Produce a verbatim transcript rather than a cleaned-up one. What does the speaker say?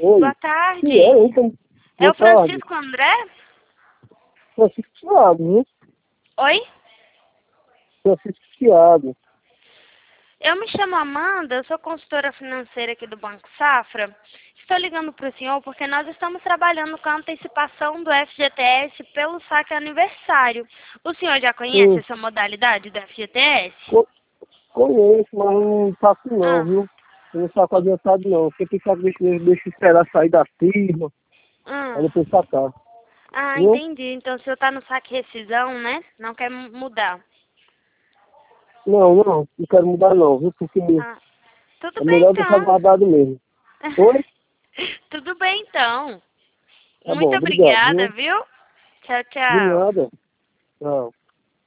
Oi. Boa tarde. Que é, então, É o boa tarde. Francisco André? Francisco Thiago, né? Oi? Francisco Thiago. Eu me chamo Amanda, eu sou consultora financeira aqui do Banco Safra. Estou ligando para o senhor porque nós estamos trabalhando com a antecipação do F G T S pelo saque aniversário. O senhor já conhece Sim, essa modalidade do F G T S? co- conheço, mas não faço não, Ah, viu? Eu não saco adiantado não. Porque quem sabe deixa, deixa esperar sair da firma, ah, aí depois sacar. ah, Viu? entendi. Então o senhor está no saque rescisão, né? Não quer mu- mudar. Não, não, não quero mudar não, viu? Porque Ah, tudo é bem melhor deixar então. guardado mesmo. Oi? Tudo bem então. Tá bom, Muito obrigado, obrigada, viu? viu? Tchau, De tchau. nada. Tchau.